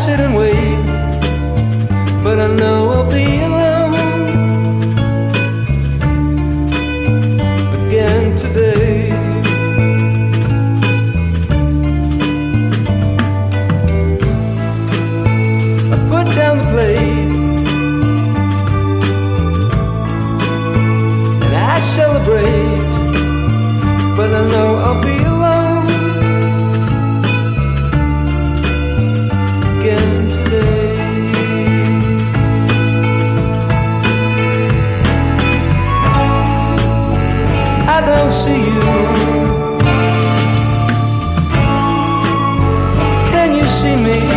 sit and wait, but I know I'll be alone again today. I put down the plate and I celebrate, but I know I'll be alone again today. I don't see you. Can you see me?